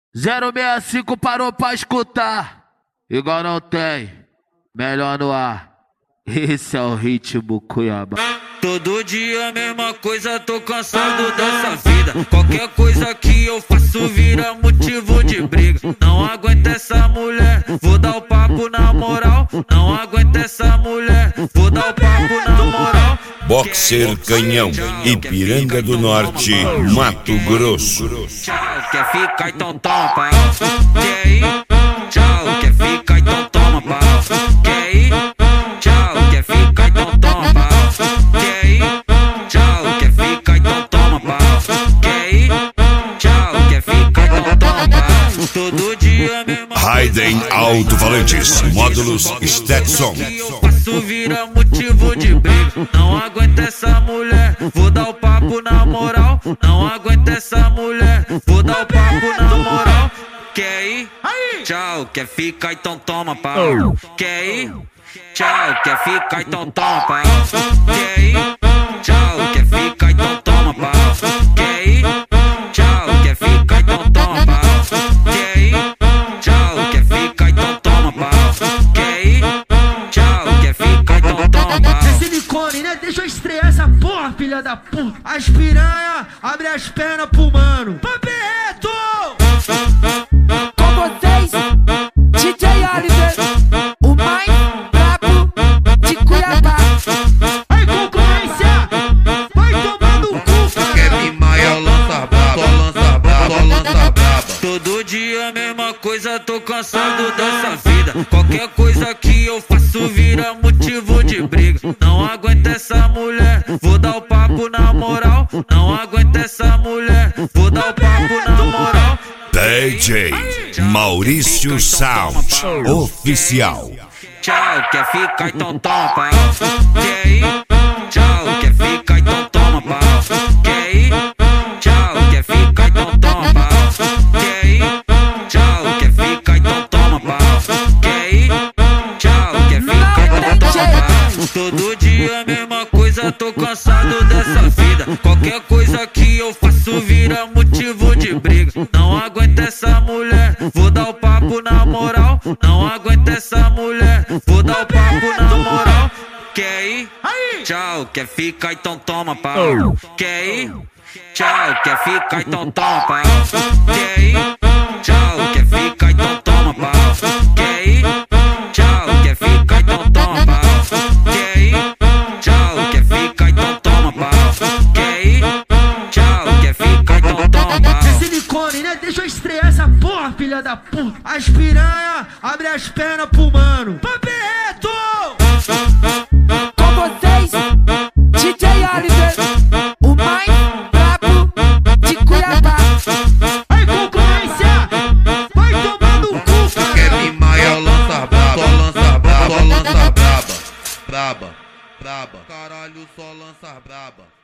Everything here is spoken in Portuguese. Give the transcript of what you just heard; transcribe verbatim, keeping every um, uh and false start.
zero seis cinco parou pra escutar. Igual não tem, melhor no ar. Esse é o ritmo Cuiabá. Todo dia a mesma coisa, tô cansado dessa vida. Qualquer coisa que eu faço vira motivo de briga. Não aguento essa mulher, vou dar o papo na moral. Não aguento essa mulher, vou dar o papo na moral. Boxer Canhão, Ipiranga do Norte, Mato Grosso. Tchau, quer ficar então toma pau. Quer ir? Tchau, quer ficar então toma pau. Quer ir? Tchau, quer ficar então toma pau. Quer ir? Tchau, quer ficar então toma pau. Quer ir? Tchau, quer ficar então toma pau. Todo dia mesmo. Raiden Alto-Falantes, módulos Stetson. Eu faço vira motivo de briga. Não aguento essa mulher, vou dar o papo na moral. Não aguento essa mulher, vou dar o papo na moral. Quer ir? Tchau, quer ficar então toma pau. Quer ir? Tchau, quer ficar então toma pau. Quer ir? Tchau, quer ficar então toma pau. Quer ir? Tchau, quer ficar então toma pau. Quer ir? Tchau, quer ficar então toma pau. Quer ir? Tchau, quer ficar então toma pau. É silicone, né? Deixa eu estrear essa porra, filha da puta. As piranha, abre as pernas pro mano. Papo reto! Com vocês, D J Oliver, o mais brabo de Cuiabá. Aí, concorrência, vai tomar no cu. Quer me maia, lança braba, só lança braba, só lança braba. Todo dia a mesma coisa, tô cansado dessa vida. Qualquer coisa que eu faço vira motivo de briga. Não aguento essa mulher, vou dar o papo na moral. Não aguento essa mulher, vou dar o papo na moral. D J Maurício Sound Oficial. Tchau, quer ficar então toma pau. Quer ir? Tchau, quer ficar então toma pau. Quer ir? Tchau, quer ficar então toma pau. Quer ir? Tchau, quer ficar então toma pau. Quer ir? Tchau, quer ficar então toma pau. Todo dia a mesma coisa, tô cansado dessa vida. Qualquer coisa que eu faço vira motivo de briga. Não aguento essa mulher, vou dar o papo na moral. Não aguento essa mulher, vou dar o papo na moral. Quer ir? Tchau, quer ficar então toma pau. Quer ir? Tchau, quer ficar então toma pau. Quer ir? Tchau, quer ficar então toma pau. Quer ir? Tchau, quer ficar então toma pau. Quer ir? Tchau, quer ficar então toma pau. Quer ir? Tchau, quer ficar então toma pau. É silicone, né? Deixa eu estrear essa porra, filha da puta. As piranha, abre as pernas pro mano. Papo reto! Com vocês, D J Oliver, o mais brabo de Cuiabá. Aí, concorrência, vai tomar no cu. Quer me maia, lança braba, só lança braba, só lança braba. Braba, braba, caralho, só lança braba.